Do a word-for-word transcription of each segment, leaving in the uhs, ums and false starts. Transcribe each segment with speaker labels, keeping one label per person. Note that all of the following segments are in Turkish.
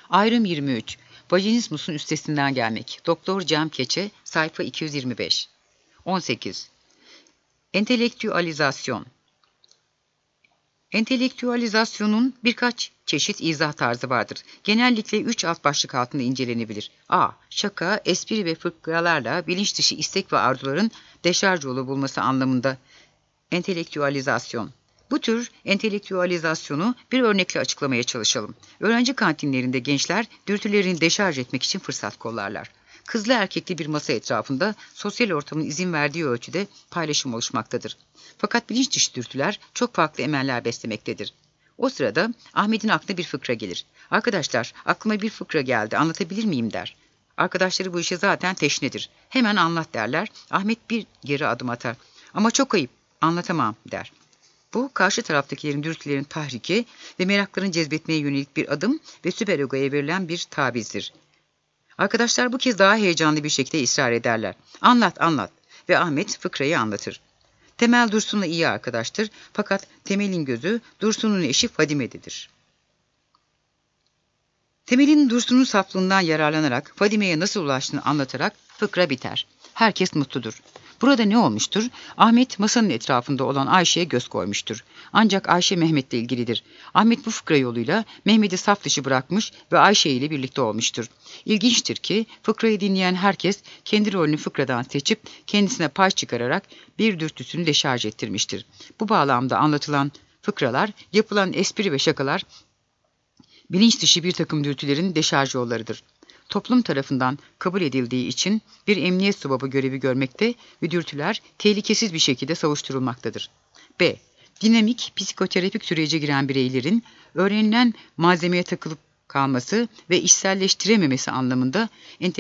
Speaker 1: Ayrım yirmi üç. Vajinismus'un üstesinden gelmek. Doktor Cem Keçe, sayfa iki yüz yirmi beş. on sekiz. Entelektüalizasyon. Entelektüalizasyonun birkaç çeşit izah tarzı vardır. Genellikle üç alt başlık altında incelenebilir. A. Şaka, espri ve fıkralarla bilinç dışı istek ve arzuların deşarj yolu bulması anlamında entelektüalizasyon. Bu tür entelektüalizasyonu bir örnekle açıklamaya çalışalım. Öğrenci kantinlerinde gençler dürtülerini deşarj etmek için fırsat kollarlar. Kızlı erkekli bir masa etrafında sosyal ortamın izin verdiği ölçüde paylaşım oluşmaktadır. Fakat bilinç dışı dürtüler çok farklı emeller beslemektedir. O sırada Ahmet'in aklına bir fıkra gelir. Arkadaşlar, aklıma bir fıkra geldi, anlatabilir miyim der. Arkadaşları bu işe zaten teşnedir. Hemen anlat derler. Ahmet bir geri adım atar. Ama çok ayıp, anlatamam der. Bu, karşı taraftakilerin dürtülerin tahriki ve meraklarını cezbetmeye yönelik bir adım ve süperegoya verilen bir tavizdir. Arkadaşlar bu kez daha heyecanlı bir şekilde ısrar ederler. Anlat, anlat ve Ahmet fıkrayı anlatır. Temel Dursun'la iyi arkadaştır fakat Temel'in gözü Dursun'un eşi Fadime'dedir. Temel'in Dursun'un saflığından yararlanarak Fadime'ye nasıl ulaştığını anlatarak fıkra biter. Herkes mutludur. Burada ne olmuştur? Ahmet masanın etrafında olan Ayşe'ye göz koymuştur. Ancak Ayşe Mehmet'le ilgilidir. Ahmet bu fıkra yoluyla Mehmet'i saf dışı bırakmış ve Ayşe ile birlikte olmuştur. İlginçtir ki fıkrayı dinleyen herkes kendi rolünü fıkradan seçip kendisine pay çıkararak bir dürtüsünü deşarj ettirmiştir. Bu bağlamda anlatılan fıkralar, yapılan espri ve şakalar bilinç dışı bir takım dürtülerin deşarj yollarıdır. Toplum tarafından kabul edildiği için bir emniyet subabı görevi görmekte ve dürtüler tehlikesiz bir şekilde savuşturulmaktadır. B. Dinamik, psikoterapik sürece giren bireylerin öğrenilen malzemeye takılıp kalması ve içselleştirememesi anlamında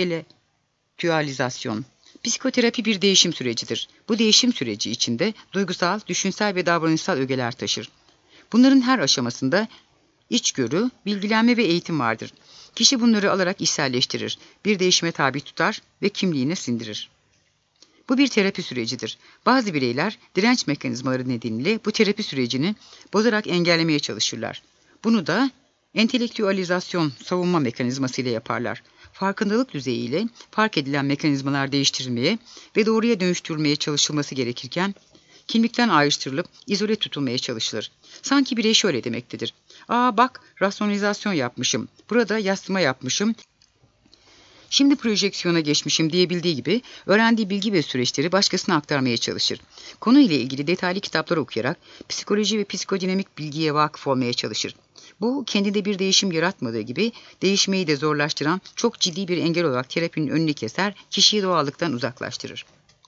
Speaker 1: entelektüalizasyon. Psikoterapi bir değişim sürecidir. Bu değişim süreci içinde duygusal, düşünsel ve davranışsal ögeler taşır. Bunların her aşamasında içgörü, bilgilenme ve eğitim vardır. Kişi bunları alarak içselleştirir, bir değişime tabi tutar ve kimliğine sindirir. Bu bir terapi sürecidir. Bazı bireyler direnç mekanizmaları nedeniyle bu terapi sürecini bozarak engellemeye çalışırlar. Bunu da entelektüalizasyon savunma mekanizması ile yaparlar. Farkındalık düzeyiyle fark edilen mekanizmalar değiştirilmeye ve doğruya dönüştürülmeye çalışılması gerekirken kimlikten ayrıştırılıp izole tutulmaya çalışılır. Sanki birey şöyle demektedir. Aa bak, rasyonalizasyon yapmışım, burada yaslama yapmışım, şimdi projeksiyona geçmişim diyebildiği gibi öğrendiği bilgi ve süreçleri başkasına aktarmaya çalışır. Konuyla ilgili detaylı kitaplar okuyarak psikoloji ve psikodinamik bilgiye vakıf olmaya çalışır. Bu kendinde bir değişim yaratmadığı gibi değişmeyi de zorlaştıran çok ciddi bir engel olarak terapinin önünü keser, kişiyi doğallıktan uzaklaştırır.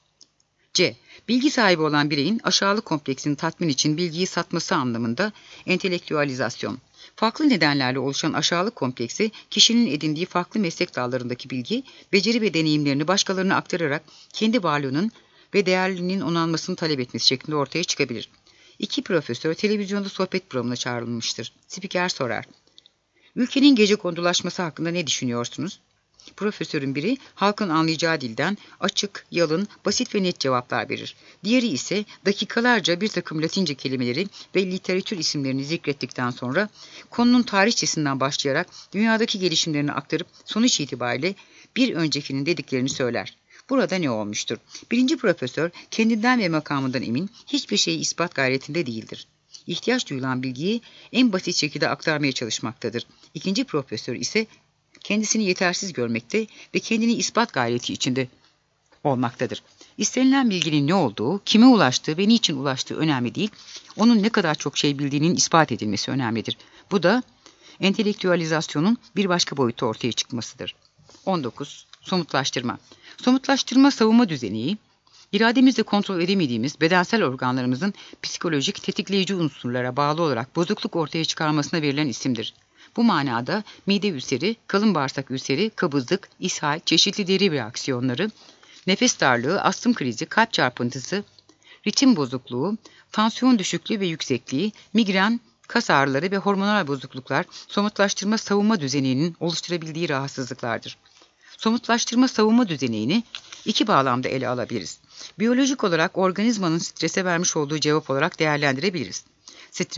Speaker 1: C. Bilgi sahibi olan bireyin aşağılık kompleksini tatmin için bilgiyi satması anlamında entelektüalizasyon. Farklı nedenlerle oluşan aşağılık kompleksi, kişinin edindiği farklı meslek dallarındaki bilgi, beceri ve deneyimlerini başkalarına aktararak kendi varlığının ve değerliliğinin onanmasını talep etmesi şeklinde ortaya çıkabilir. İki profesör televizyonda sohbet programına çağrılmıştır. Spiker sorar. Ülkenin gecekondulaşması hakkında ne düşünüyorsunuz? Profesörün biri halkın anlayacağı dilden açık, yalın, basit ve net cevaplar verir. Diğeri ise dakikalarca bir takım Latince kelimeleri ve literatür isimlerini zikrettikten sonra konunun tarihçesinden başlayarak dünyadaki gelişimlerini aktarıp sonuç itibariyle bir öncekinin dediklerini söyler. Burada ne olmuştur? Birinci profesör kendinden ve makamından emin, hiçbir şeyi ispat gayretinde değildir. İhtiyaç duyulan bilgiyi en basit şekilde aktarmaya çalışmaktadır. İkinci profesör ise kendisini yetersiz görmekte ve kendini ispat gayreti içinde olmaktadır. İstenilen bilginin ne olduğu, kime ulaştığı ve niçin ulaştığı önemli değil, onun ne kadar çok şey bildiğinin ispat edilmesi önemlidir. Bu da entelektüalizasyonun bir başka boyutu ortaya çıkmasıdır. on dokuz. Somutlaştırma. Somutlaştırma savunma düzeni, irademizle kontrol edemediğimiz bedensel organlarımızın psikolojik tetikleyici unsurlara bağlı olarak bozukluk ortaya çıkarmasına verilen isimdir. Bu manada mide ülseri, kalın bağırsak ülseri, kabızlık, ishal, çeşitli deri reaksiyonları, nefes darlığı, astım krizi, kalp çarpıntısı, ritim bozukluğu, tansiyon düşüklüğü ve yüksekliği, migren, kas ağrıları ve hormonal bozukluklar somutlaştırma savunma düzeninin oluşturabildiği rahatsızlıklardır. Somutlaştırma savunma düzenini iki bağlamda ele alabiliriz. Biyolojik olarak organizmanın strese vermiş olduğu cevap olarak değerlendirebiliriz. Stres,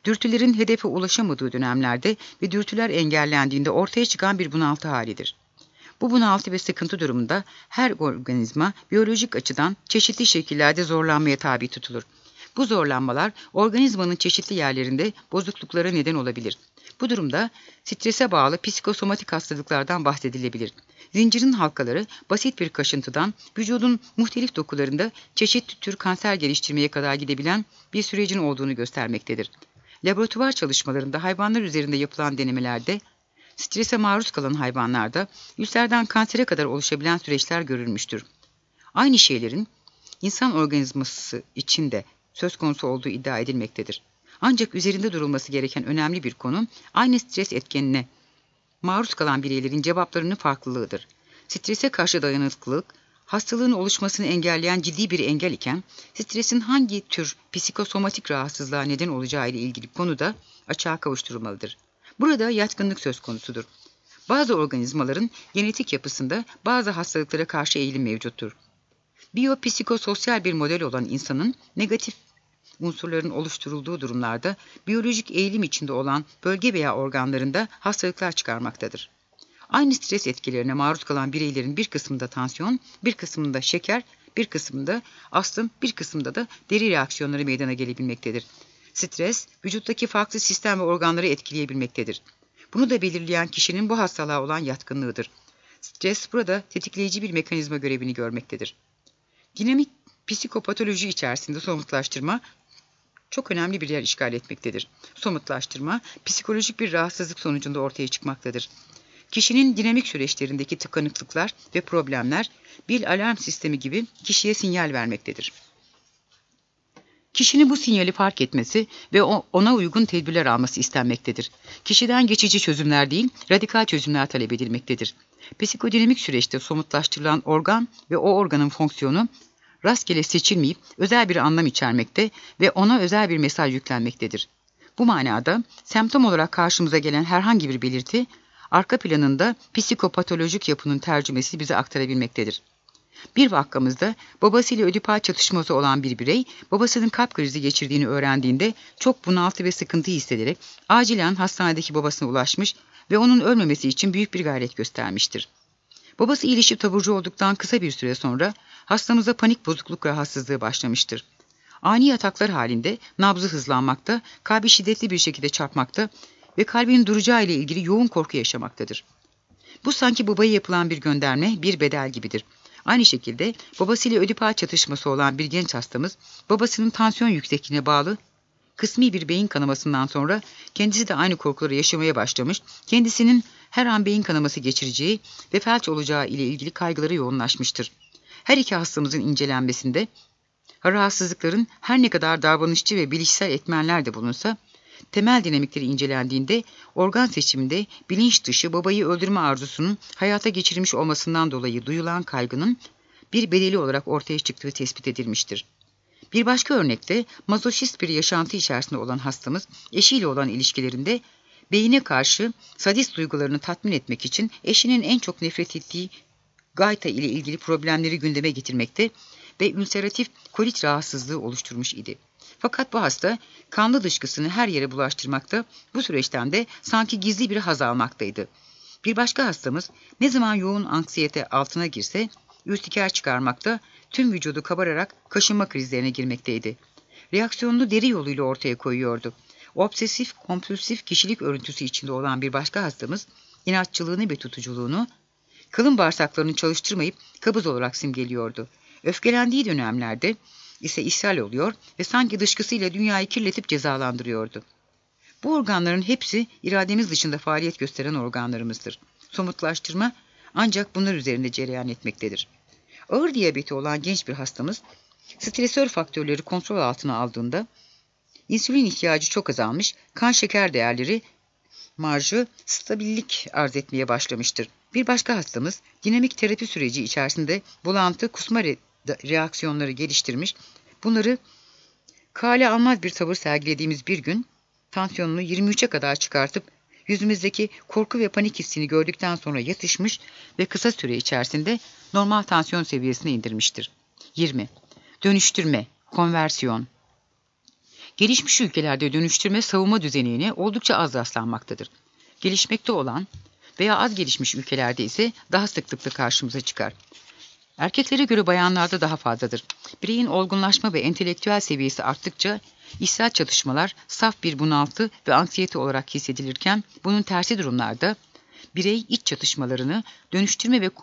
Speaker 1: Dürtülerin hedefe ulaşamadığı dönemlerde ve dürtüler engellendiğinde ortaya çıkan bir bunaltı halidir. Bu bunaltı ve sıkıntı durumunda her organizma biyolojik açıdan çeşitli şekillerde zorlanmaya tabi tutulur. Bu zorlanmalar organizmanın çeşitli yerlerinde bozukluklara neden olabilir. Bu durumda strese bağlı psikosomatik hastalıklardan bahsedilebilir. Zincirin halkaları basit bir kaşıntıdan vücudun muhtelif dokularında çeşitli tür kanser geliştirmeye kadar gidebilen bir sürecin olduğunu göstermektedir. Laboratuvar çalışmalarında hayvanlar üzerinde yapılan denemelerde strese maruz kalan hayvanlarda ülserden kansere kadar oluşabilen süreçler görülmüştür. Aynı şeylerin insan organizması için de söz konusu olduğu iddia edilmektedir. Ancak üzerinde durulması gereken önemli bir konu, aynı stres etkenine maruz kalan bireylerin cevaplarının farklılığıdır. Strese karşı dayanıklılık, hastalığın oluşmasını engelleyen ciddi bir engel iken, stresin hangi tür psikosomatik rahatsızlığa neden olacağı ile ilgili konu da açığa kavuşturulmalıdır. Burada yatkınlık söz konusudur. Bazı organizmaların genetik yapısında bazı hastalıklara karşı eğilim mevcuttur. Biyopsikososyal bir model olan insanın negatif unsurların oluşturulduğu durumlarda biyolojik eğilim içinde olan bölge veya organlarında hastalıklar çıkarmaktadır. Aynı stres etkilerine maruz kalan bireylerin bir kısmında tansiyon, bir kısmında şeker, bir kısmında astım, bir kısmında da deri reaksiyonları meydana gelebilmektedir. Stres, vücuttaki farklı sistem ve organları etkileyebilmektedir. Bunu da belirleyen kişinin bu hastalığa olan yatkınlığıdır. Stres burada tetikleyici bir mekanizma görevini görmektedir. Dinamik psikopatoloji içerisinde somutlaştırma çok önemli bir yer işgal etmektedir. Somutlaştırma, psikolojik bir rahatsızlık sonucunda ortaya çıkmaktadır. Kişinin dinamik süreçlerindeki tıkanıklıklar ve problemler bir alarm sistemi gibi kişiye sinyal vermektedir. Kişinin bu sinyali fark etmesi ve ona uygun tedbirler alması istenmektedir. Kişiden geçici çözümler değil, radikal çözümler talep edilmektedir. Psikodinamik süreçte somutlaştırılan organ ve o organın fonksiyonu rastgele seçilmeyip özel bir anlam içermekte ve ona özel bir mesaj yüklenmektedir. Bu manada semptom olarak karşımıza gelen herhangi bir belirti, arka planında psikopatolojik yapının tercümesi bize aktarabilmektedir. Bir vakamızda babasıyla ödipal çatışması olan bir birey, babasının kalp krizi geçirdiğini öğrendiğinde çok bunaltı ve sıkıntı hissederek acilen hastanedeki babasına ulaşmış ve onun ölmemesi için büyük bir gayret göstermiştir. Babası iyileşip taburcu olduktan kısa bir süre sonra hastamıza panik bozukluk rahatsızlığı başlamıştır. Ani ataklar halinde nabzı hızlanmakta, kalbi şiddetli bir şekilde çarpmakta ve kalbinin duracağı ile ilgili yoğun korku yaşamaktadır. Bu sanki babaya yapılan bir gönderme, bir bedel gibidir. Aynı şekilde babasıyla ödipal çatışması olan bir genç hastamız, babasının tansiyon yüksekliğine bağlı kısmi bir beyin kanamasından sonra kendisi de aynı korkuları yaşamaya başlamış, kendisinin her an beyin kanaması geçireceği ve felç olacağı ile ilgili kaygıları yoğunlaşmıştır. Her iki hastamızın incelenmesinde rahatsızlıkların her ne kadar davranışçı ve bilişsel etmenler de bulunsa, temel dinamikleri incelendiğinde organ seçiminde bilinç dışı babayı öldürme arzusunun hayata geçirilmiş olmasından dolayı duyulan kaygının bir bedeli olarak ortaya çıktığı tespit edilmiştir. Bir başka örnekte mazoşist bir yaşantı içerisinde olan hastamız eşiyle olan ilişkilerinde beyine karşı sadist duygularını tatmin etmek için eşinin en çok nefret ettiği gayta ile ilgili problemleri gündeme getirmekte ve ülseratif kolit rahatsızlığı oluşturmuş idi. Fakat bu hasta kanlı dışkısını her yere bulaştırmakta, bu süreçten de sanki gizli bir haz almaktaydı. Bir başka hastamız ne zaman yoğun anksiyete altına girse ürtiker çıkarmakta, tüm vücudu kabararak kaşınma krizlerine girmekteydi. Reaksiyonunu deri yoluyla ortaya koyuyordu. Obsesif kompulsif kişilik örüntüsü içinde olan bir başka hastamız inatçılığını ve tutuculuğunu kalın bağırsaklarını çalıştırmayıp kabız olarak simgeliyordu. Öfkelendiği dönemlerde ise ishal oluyor ve sanki dışkısıyla dünyayı kirletip cezalandırıyordu. Bu organların hepsi irademiz dışında faaliyet gösteren organlarımızdır. Somutlaştırma ancak bunlar üzerinde cereyan etmektedir. Ağır diyabeti olan genç bir hastamız, stresör faktörleri kontrol altına aldığında, insülin ihtiyacı çok azalmış, kan şeker değerleri, marjı stabillik arz etmeye başlamıştır. Bir başka hastamız, dinamik terapi süreci içerisinde bulantı, kusma re reaksiyonları geliştirmiş, bunları kale almaz bir tavır sergilediğimiz bir gün, tansiyonunu yirmi üçe kadar çıkartıp, yüzümüzdeki korku ve panik hissini gördükten sonra yatışmış ve kısa süre içerisinde normal tansiyon seviyesine indirmiştir. yirmi. Dönüştürme, konversiyon. Gelişmiş ülkelerde dönüştürme savunma düzenine oldukça az rastlanmaktadır. Gelişmekte olan veya az gelişmiş ülkelerde ise daha sıklıkla karşımıza çıkar. Erkeklere göre bayanlarda daha fazladır. Bireyin olgunlaşma ve entelektüel seviyesi arttıkça içsel çatışmalar saf bir bunaltı ve anksiyete olarak hissedilirken bunun tersi durumlarda birey iç çatışmalarını dönüştürme ve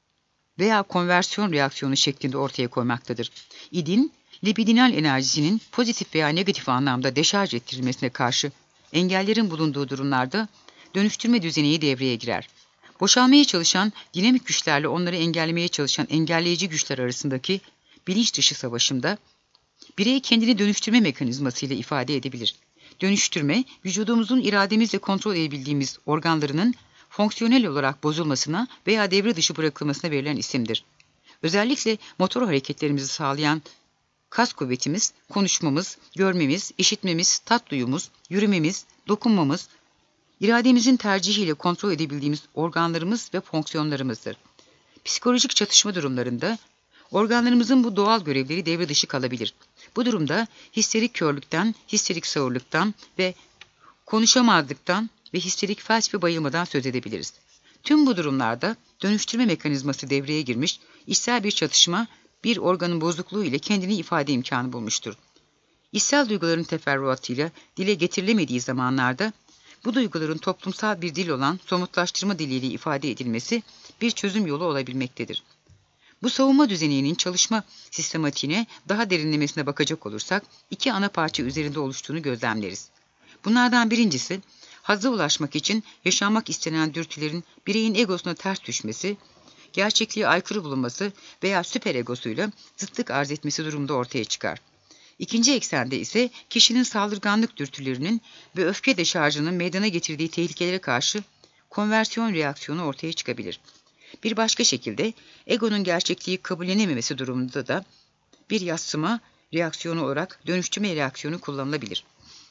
Speaker 1: veya konversiyon reaksiyonu şeklinde ortaya koymaktadır. İdin, libidinal enerjisinin pozitif veya negatif anlamda deşarj ettirilmesine karşı engellerin bulunduğu durumlarda dönüştürme düzeneği devreye girer. Boşalmaya çalışan dinamik güçlerle onları engellemeye çalışan engelleyici güçler arasındaki bilinç dışı savaşımda birey kendini dönüştürme mekanizmasıyla ifade edebilir. Dönüştürme, vücudumuzun irademizle kontrol edebildiğimiz organlarının fonksiyonel olarak bozulmasına veya devre dışı bırakılmasına verilen isimdir. Özellikle motor hareketlerimizi sağlayan kas kuvvetimiz, konuşmamız, görmemiz, işitmemiz, tat duyumuz, yürümemiz, dokunmamız, irademizin tercihiyle kontrol edebildiğimiz organlarımız ve fonksiyonlarımızdır. Psikolojik çatışma durumlarında organlarımızın bu doğal görevleri devre dışı kalabilir. Bu durumda histerik körlükten, histerik sağırlıktan ve konuşamazlıktan ve histerik felç ve bayılmadan söz edebiliriz. Tüm bu durumlarda dönüştürme mekanizması devreye girmiş, içsel bir çatışma, bir organın bozukluğu ile kendini ifade imkanı bulmuştur. İçsel duyguların teferruatıyla dile getirilemediği zamanlarda bu duyguların toplumsal bir dil olan somutlaştırma diliyle ifade edilmesi bir çözüm yolu olabilmektedir. Bu savunma düzeninin çalışma sistematiğine daha derinlemesine bakacak olursak iki ana parça üzerinde oluştuğunu gözlemleriz. Bunlardan birincisi, hazza ulaşmak için yaşanmak istenen dürtülerin bireyin egosuna ters düşmesi, gerçekliğe aykırı bulunması veya süperegosuyla zıtlık arz etmesi durumunda ortaya çıkar. İkinci eksende ise kişinin saldırganlık dürtülerinin ve öfke deşarjının meydana getirdiği tehlikelere karşı konversiyon reaksiyonu ortaya çıkabilir. Bir başka şekilde egonun gerçekliği kabullenememesi durumunda da bir yadsıma reaksiyonu olarak dönüştürme reaksiyonu kullanılabilir.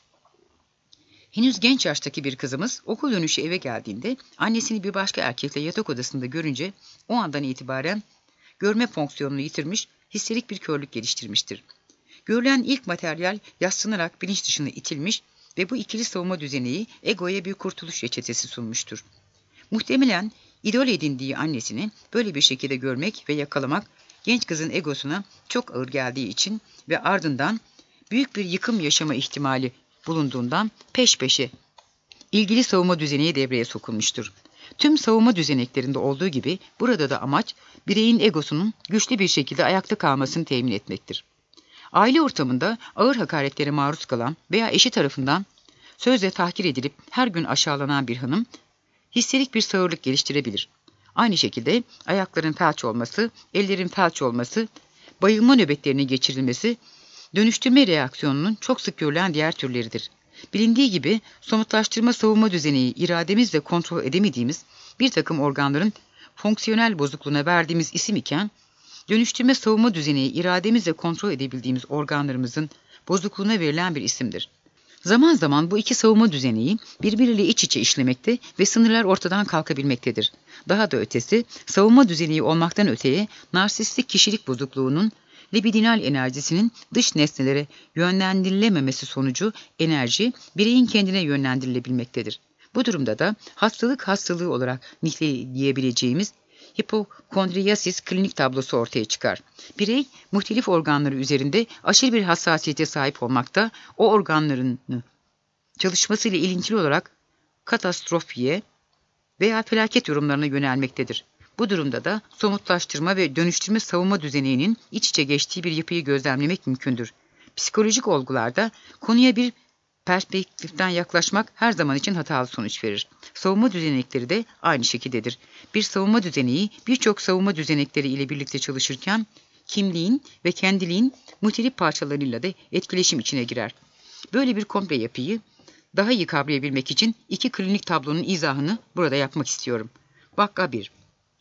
Speaker 1: Henüz genç yaştaki bir kızımız okul dönüşü eve geldiğinde annesini bir başka erkekle yatak odasında görünce o andan itibaren görme fonksiyonunu yitirmiş, histerik bir körlük geliştirmiştir. Görülen ilk materyal yadsınarak bilinç dışına itilmiş ve bu ikili savunma düzeneği egoya bir kurtuluş reçetesi sunmuştur. Muhtemelen idol edindiği annesini böyle bir şekilde görmek ve yakalamak genç kızın egosuna çok ağır geldiği için ve ardından büyük bir yıkım yaşama ihtimali bulunduğundan peş peşe ilgili savunma düzeneği devreye sokulmuştur. Tüm savunma düzeneklerinde olduğu gibi burada da amaç bireyin egosunun güçlü bir şekilde ayakta kalmasını temin etmektir. Aile ortamında ağır hakaretlere maruz kalan veya eşi tarafından sözle tahkir edilip her gün aşağılanan bir hanım histerik bir sağırlık geliştirebilir. Aynı şekilde ayakların felç olması, ellerin felç olması, bayılma nöbetlerinin geçirilmesi dönüştürme reaksiyonunun çok sık görülen diğer türleridir. Bilindiği gibi somutlaştırma savunma düzeneyi irademizle kontrol edemediğimiz bir takım organların fonksiyonel bozukluğuna verdiğimiz isim iken, dönüştürme savunma düzeneyi irademizle kontrol edebildiğimiz organlarımızın bozukluğuna verilen bir isimdir. Zaman zaman bu iki savunma düzeneyi birbiriyle iç içe işlemekte ve sınırlar ortadan kalkabilmektedir. Daha da ötesi, savunma düzeneyi olmaktan öteye narsistik kişilik bozukluğunun libidinal enerjisinin dış nesnelere yönlendirilememesi sonucu enerji bireyin kendine yönlendirilebilmektedir. Bu durumda da hastalık hastalığı olarak niteleyebileceğimiz hipokondriyasis klinik tablosu ortaya çıkar. Birey, muhtelif organları üzerinde aşırı bir hassasiyete sahip olmakta, o organların çalışmasıyla ilintili olarak katastrofiye veya felaket yorumlarına yönelmektedir. Bu durumda da somutlaştırma ve dönüştürme savunma düzeninin iç içe geçtiği bir yapıyı gözlemlemek mümkündür. Psikolojik olgularda konuya bir perspektiften yaklaşmak her zaman için hatalı sonuç verir. Savunma düzenekleri de aynı şekildedir. Bir savunma düzeneği birçok savunma düzenekleri ile birlikte çalışırken kimliğin ve kendiliğin muhtelif parçalarıyla da etkileşim içine girer. Böyle bir komple yapıyı daha iyi kavrayabilmek için iki klinik tablonun izahını burada yapmak istiyorum. Vakka bir.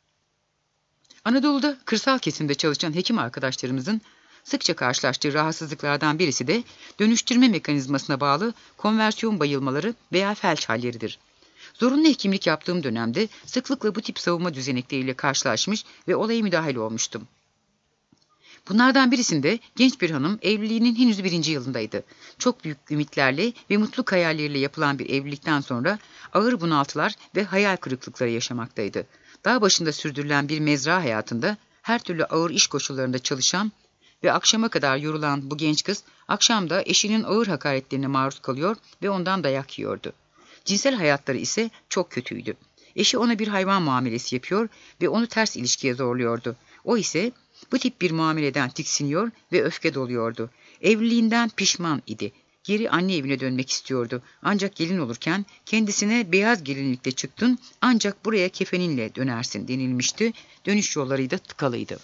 Speaker 1: Anadolu'da kırsal kesimde çalışan hekim arkadaşlarımızın sıkça karşılaştığı rahatsızlıklardan birisi de dönüştürme mekanizmasına bağlı konversiyon bayılmaları veya felç halleridir. Zorunlu hekimlik yaptığım dönemde sıklıkla bu tip savunma düzenekleriyle karşılaşmış ve olaya müdahale olmuştum. Bunlardan birisinde genç bir hanım evliliğinin henüz birinci yılındaydı. Çok büyük ümitlerle ve mutluluk hayalleriyle yapılan bir evlilikten sonra ağır bunaltılar ve hayal kırıklıkları yaşamaktaydı. Dağ başında sürdürülen bir mezra hayatında her türlü ağır iş koşullarında çalışan ve akşama kadar yorulan bu genç kız akşamda eşinin ağır hakaretlerine maruz kalıyor ve ondan dayak yiyordu. Cinsel hayatları ise çok kötüydü. Eşi ona bir hayvan muamelesi yapıyor ve onu ters ilişkiye zorluyordu. O ise bu tip bir muameleden tiksiniyor ve öfke doluyordu. Evliliğinden pişman idi. Geri anne evine dönmek istiyordu. Ancak gelin olurken kendisine beyaz gelinlikle çıktın ancak buraya kefeninle dönersin denilmişti. Dönüş yolları da tıkalıydı.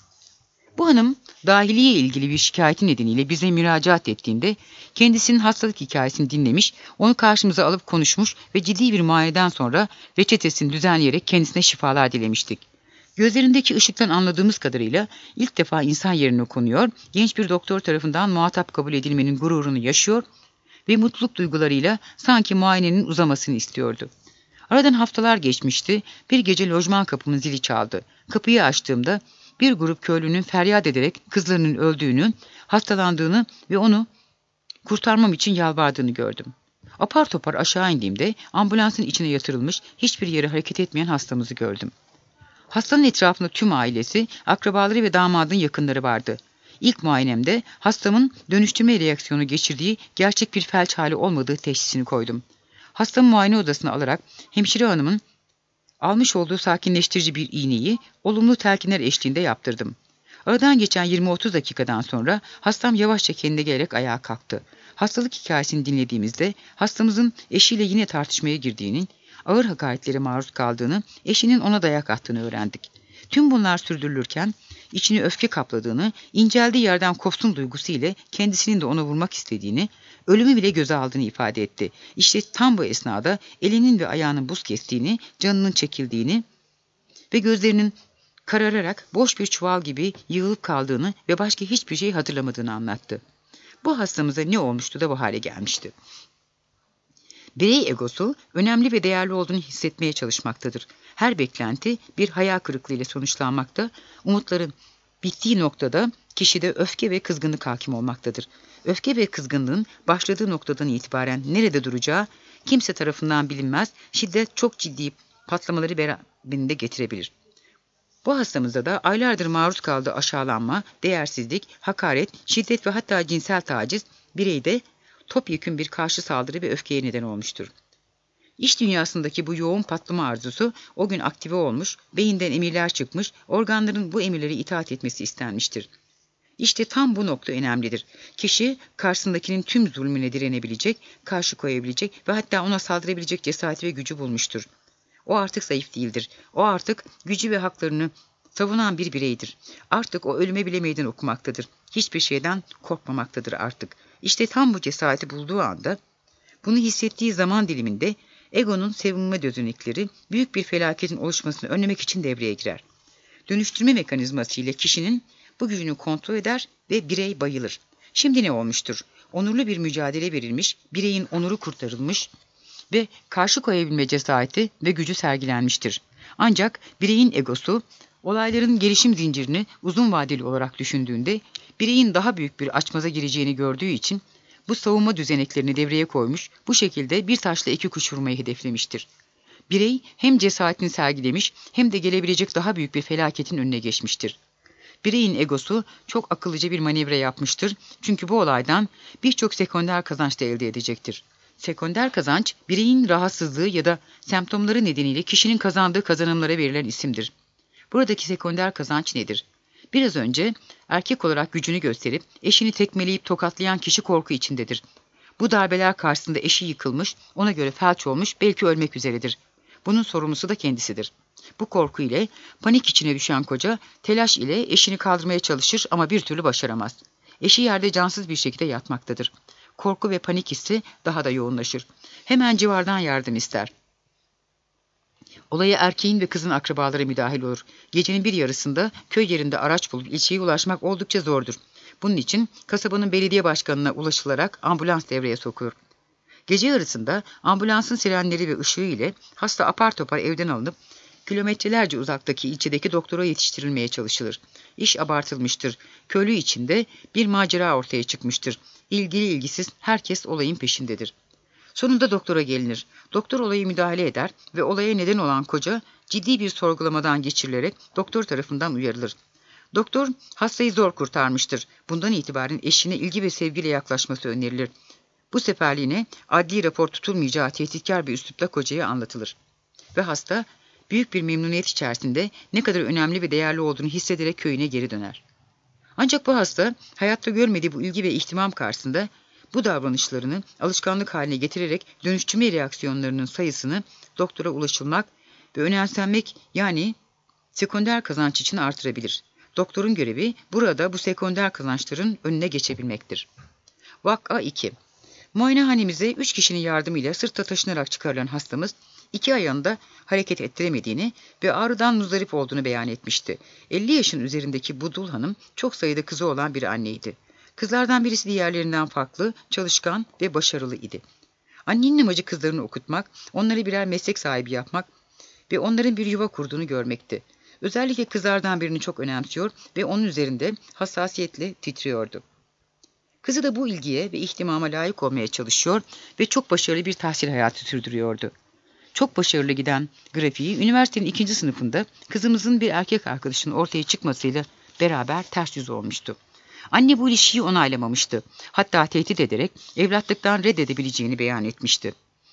Speaker 1: Bu hanım dahiliye ilgili bir şikayeti nedeniyle bize müracaat ettiğinde kendisinin hastalık hikayesini dinlemiş, onu karşımıza alıp konuşmuş ve ciddi bir muayeneden sonra reçetesini düzenleyerek kendisine şifalar dilemiştik. Gözlerindeki ışıktan anladığımız kadarıyla ilk defa insan yerine konuyor, genç bir doktor tarafından muhatap kabul edilmenin gururunu yaşıyor ve mutluluk duygularıyla sanki muayenenin uzamasını istiyordu. Aradan haftalar geçmişti, bir gece lojman kapımın zili çaldı. Kapıyı açtığımda bir grup köylünün feryat ederek kızlarının öldüğünü, hastalandığını ve onu kurtarmam için yalvardığını gördüm. Apar topar aşağı indiğimde ambulansın içine yatırılmış, hiçbir yere hareket etmeyen hastamızı gördüm. Hastanın etrafında tüm ailesi, akrabaları ve damadın yakınları vardı. İlk muayenemde hastamın dönüştürme reaksiyonu geçirdiği gerçek bir felç hali olmadığı teşhisini koydum. Hastamı muayene odasına alarak hemşire hanımın almış olduğu sakinleştirici bir iğneyi olumlu telkinler eşliğinde yaptırdım. Aradan geçen yirmi otuz dakikadan sonra hastam yavaşça kendine gelerek ayağa kalktı. Hastalık hikayesini dinlediğimizde hastamızın eşiyle yine tartışmaya girdiğini, ağır hakaretlere maruz kaldığını, eşinin ona dayak attığını öğrendik. Tüm bunlar sürdürülürken içini öfke kapladığını, inceldiği yerden kopsun duygusu ile kendisinin de ona vurmak istediğini, ölümü bile göze aldığını ifade etti. İşte tam bu esnada elinin ve ayağının buz kestiğini, canının çekildiğini ve gözlerinin karararak boş bir çuval gibi yığılıp kaldığını ve başka hiçbir şey hatırlamadığını anlattı. Bu hastamıza ne olmuştu da bu hale gelmişti? Birey egosu önemli ve değerli olduğunu hissetmeye çalışmaktadır. Her beklenti bir hayal kırıklığı ile sonuçlanmakta, umutların bittiği noktada kişide öfke ve kızgınlık hakim olmaktadır. Öfke ve kızgınlığın başladığı noktadan itibaren nerede duracağı kimse tarafından bilinmez, şiddet çok ciddi patlamaları beraberinde getirebilir. Bu hastamızda da aylardır maruz kaldığı aşağılanma, değersizlik, hakaret, şiddet ve hatta cinsel taciz bireyde topyekün bir karşı saldırı ve öfkeye neden olmuştur. İş dünyasındaki bu yoğun patlama arzusu o gün aktive olmuş, beyinden emirler çıkmış, organların bu emirleri itaat etmesi istenmiştir. İşte tam bu nokta önemlidir. Kişi karşısındakinin tüm zulmüne direnebilecek, karşı koyabilecek ve hatta ona saldırabilecek cesareti ve gücü bulmuştur. O artık zayıf değildir. O artık gücü ve haklarını savunan bir bireydir. Artık o ölüme bile meydan okumaktadır. Hiçbir şeyden korkmamaktadır artık. İşte tam bu cesareti bulduğu anda, bunu hissettiği zaman diliminde egonun sevunma dözenekleri büyük bir felaketin oluşmasını önlemek için devreye girer. Dönüştürme mekanizması ile kişinin bu gücünü kontrol eder ve birey bayılır. Şimdi ne olmuştur? Onurlu bir mücadele verilmiş, bireyin onuru kurtarılmış ve karşı koyabilme cesareti ve gücü sergilenmiştir. Ancak bireyin egosu, olayların gelişim zincirini uzun vadeli olarak düşündüğünde, bireyin daha büyük bir açmaza gireceğini gördüğü için, bu savunma düzeneklerini devreye koymuş, bu şekilde bir taşla iki kuş vurmayı hedeflemiştir. Birey hem cesaretini sergilemiş hem de gelebilecek daha büyük bir felaketin önüne geçmiştir. Bireyin egosu çok akıllıca bir manevra yapmıştır, çünkü bu olaydan birçok sekonder kazanç da elde edecektir. Sekonder kazanç, bireyin rahatsızlığı ya da semptomları nedeniyle kişinin kazandığı kazanımlara verilen isimdir. Buradaki sekonder kazanç nedir? Biraz önce erkek olarak gücünü gösterip eşini tekmeleyip tokatlayan kişi korku içindedir. Bu darbeler karşısında eşi yıkılmış, ona göre felç olmuş, belki ölmek üzeredir. Bunun sorumlusu da kendisidir. Bu korku ile panik içine düşen koca telaş ile eşini kaldırmaya çalışır ama bir türlü başaramaz. Eşi yerde cansız bir şekilde yatmaktadır. Korku ve panik hissi daha da yoğunlaşır. Hemen civardan yardım ister. Olaya erkeğin ve kızın akrabaları müdahil olur. Gecenin bir yarısında köy yerinde araç bulup ilçeye ulaşmak oldukça zordur. Bunun için kasabanın belediye başkanına ulaşılarak ambulans devreye sokulur. Gece yarısında ambulansın sirenleri ve ışığı ile hasta apar topar evden alınıp Kilometrelerce uzaktaki ilçedeki doktora yetiştirilmeye çalışılır. İş abartılmıştır. Köylü içinde bir macera ortaya çıkmıştır. İlgili ilgisiz herkes olayın peşindedir. Sonunda doktora gelinir. Doktor olayı müdahale eder ve olaya neden olan koca ciddi bir sorgulamadan geçirilerek doktor tarafından uyarılır. Doktor hastayı zor kurtarmıştır. Bundan itibaren eşine ilgi ve sevgiyle yaklaşması önerilir. Bu seferliğine adli rapor tutulmayacağı tehditkar bir üslupla kocaya anlatılır. Ve hasta büyük bir memnuniyet içerisinde ne kadar önemli ve değerli olduğunu hissederek köyüne geri döner. Ancak bu hasta hayatta görmediği bu ilgi ve ihtimam karşısında bu davranışlarını alışkanlık haline getirerek dönüştürme reaksiyonlarının sayısını doktora ulaşılmak ve önemsenmek yani sekonder kazanç için artırabilir. Doktorun görevi burada bu sekonder kazançların önüne geçebilmektir. Vaka iki. Muayenehanemize üç kişinin yardımıyla sırtla taşınarak çıkarılan hastamız iki ayağında hareket ettiremediğini ve ağrıdan muzdarip olduğunu beyan etmişti. elli yaşın üzerindeki bu dul hanım çok sayıda kızı olan bir anneydi. Kızlardan birisi diğerlerinden farklı, çalışkan ve başarılı idi. Annenin amacı kızlarını okutmak, onları birer meslek sahibi yapmak ve onların bir yuva kurduğunu görmekti. Özellikle kızlardan birini çok önemsiyor ve onun üzerinde hassasiyetle titriyordu. Kızı da bu ilgiye ve ihtimama layık olmaya çalışıyor ve çok başarılı bir tahsil hayatı sürdürüyordu. Çok başarılı giden grafiği üniversitenin ikinci sınıfında kızımızın bir erkek arkadaşının ortaya çıkmasıyla beraber ters yüz olmuştu. Anne bu ilişkiyi onaylamamıştı. Hatta tehdit ederek evlatlıktan reddedebileceğini beyan etmişti.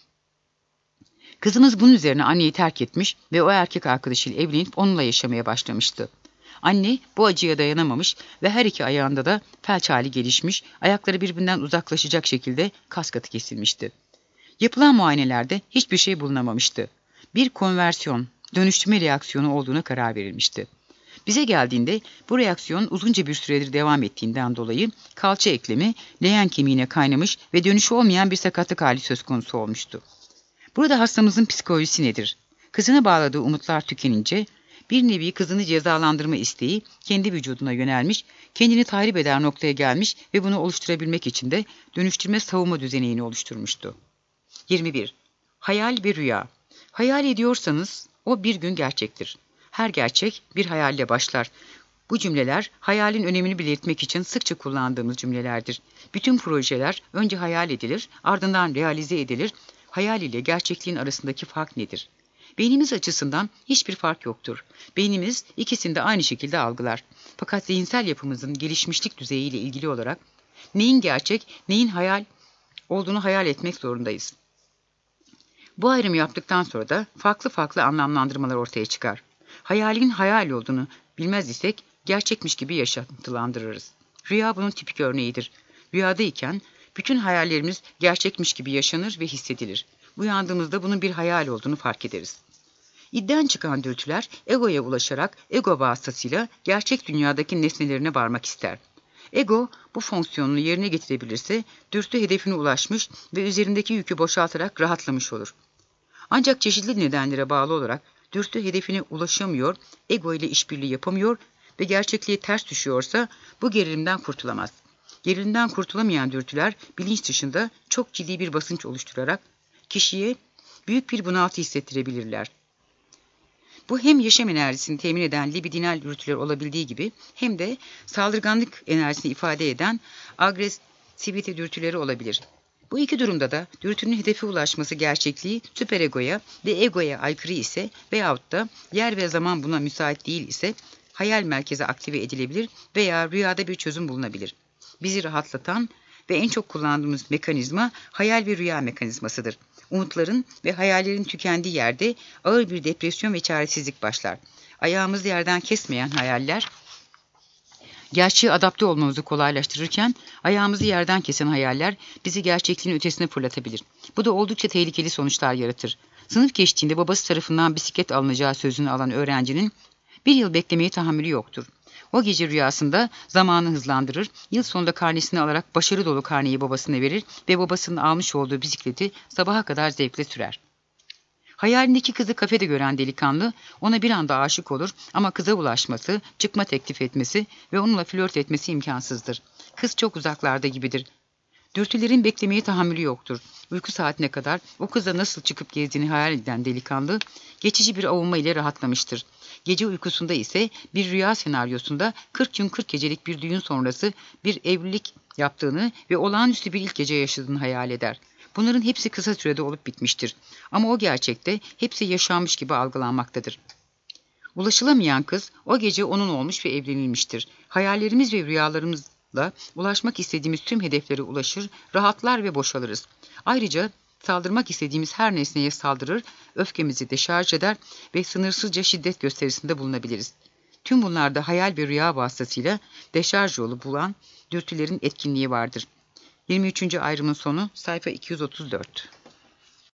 Speaker 1: Kızımız bunun üzerine anneyi terk etmiş ve o erkek arkadaşıyla evlenip onunla yaşamaya başlamıştı. Anne bu acıya dayanamamış ve her iki ayağında da felç hali gelişmiş, ayakları birbirinden uzaklaşacak şekilde kaskatı kesilmişti. Yapılan muayenelerde hiçbir şey bulunamamıştı. Bir konversiyon, dönüştürme reaksiyonu olduğuna karar verilmişti. Bize geldiğinde bu reaksiyon uzunca bir süredir devam ettiğinden dolayı kalça eklemi leğen kemiğine kaynamış ve dönüşü olmayan bir sakatlık hali söz konusu olmuştu. Burada hastamızın psikolojisi nedir? Kızına bağladığı umutlar tükenince bir nevi kızını cezalandırma isteği kendi vücuduna yönelmiş, kendini tahrip eder noktaya gelmiş ve bunu oluşturabilmek için de dönüştürme savunma düzeneğini oluşturmuştu. yirmi bir. Hayal ve rüya. Hayal ediyorsanız o bir gün gerçektir. Her gerçek bir hayalle başlar. Bu cümleler hayalin önemini belirtmek için sıkça kullandığımız cümlelerdir. Bütün projeler önce hayal edilir, ardından realize edilir. Hayal ile gerçekliğin arasındaki fark nedir? Beynimiz açısından hiçbir fark yoktur. Beynimiz ikisini de aynı şekilde algılar. Fakat zihinsel yapımızın gelişmişlik düzeyiyle ilgili olarak neyin gerçek, neyin hayal olduğunu hayal etmek zorundayız. Bu ayrımı yaptıktan sonra da farklı farklı anlamlandırmalar ortaya çıkar. Hayalin hayal olduğunu bilmez isek gerçekmiş gibi yaşantılandırırız. Rüya bunun tipik örneğidir. Rüyadayken bütün hayallerimiz gerçekmiş gibi yaşanır ve hissedilir. Uyandığımızda bunun bir hayal olduğunu fark ederiz. İddian çıkan dürtüler egoya ulaşarak ego vasıtasıyla gerçek dünyadaki nesnelerine varmak ister. Ego bu fonksiyonunu yerine getirebilirse dürtü hedefine ulaşmış ve üzerindeki yükü boşaltarak rahatlamış olur. Ancak çeşitli nedenlere bağlı olarak dürtü hedefine ulaşamıyor, ego ile işbirliği yapamıyor ve gerçekliğe ters düşüyorsa bu gerilimden kurtulamaz. Gerilimden kurtulamayan dürtüler bilinç dışında çok ciddi bir basınç oluşturarak kişiye büyük bir bunaltı hissettirebilirler. Bu hem yaşam enerjisini temin eden libidinal dürtüler olabildiği gibi hem de saldırganlık enerjisini ifade eden agresivite dürtüleri olabilir. Bu iki durumda da dürtünün hedefe ulaşması gerçekliği süperegoya ve egoya aykırı ise veyahut da yer ve zaman buna müsait değil ise hayal merkezi aktive edilebilir veya rüyada bir çözüm bulunabilir. Bizi rahatlatan ve en çok kullandığımız mekanizma hayal ve rüya mekanizmasıdır. Umutların ve hayallerin tükendiği yerde ağır bir depresyon ve çaresizlik başlar. Ayağımızı yerden kesmeyen hayaller, gerçeğe adapte olmamızı kolaylaştırırken ayağımızı yerden kesen hayaller bizi gerçekliğin ötesine fırlatabilir. Bu da oldukça tehlikeli sonuçlar yaratır. Sınıf geçtiğinde babası tarafından bisiklet alınacağı sözünü alan öğrencinin bir yıl beklemeye tahammülü yoktur. O gece rüyasında zamanı hızlandırır, yıl sonunda karnesini alarak başarı dolu karneyi babasına verir ve babasının almış olduğu bisikleti sabaha kadar zevkle sürer. Hayalindeki kızı kafede gören delikanlı ona bir anda aşık olur ama kıza ulaşması, çıkma teklif etmesi ve onunla flört etmesi imkansızdır. Kız çok uzaklarda gibidir. Dürtülerin beklemeye tahammülü yoktur. Uyku saatine kadar o kızla nasıl çıkıp gezdiğini hayal eden delikanlı, geçici bir avunma ile rahatlamıştır. Gece uykusunda ise bir rüya senaryosunda kırk gün kırk gecelik bir düğün sonrası bir evlilik yaptığını ve olağanüstü bir ilk gece yaşadığını hayal eder. Bunların hepsi kısa sürede olup bitmiştir. Ama o gerçekte hepsi yaşanmış gibi algılanmaktadır. Ulaşılamayan kız o gece onun olmuş ve evlenilmiştir. Hayallerimiz ve rüyalarımızla ulaşmak istediğimiz tüm hedeflere ulaşır, rahatlar ve boşalırız. Ayrıca saldırmak istediğimiz her nesneye saldırır, öfkemizi deşarj eder ve sınırsızca şiddet gösterisinde bulunabiliriz. Tüm bunlarda hayal ve rüya vasıtasıyla deşarj yolu bulan dürtülerin etkinliği vardır. yirmi üçüncü ayrımın sonu sayfa iki yüz otuz dört.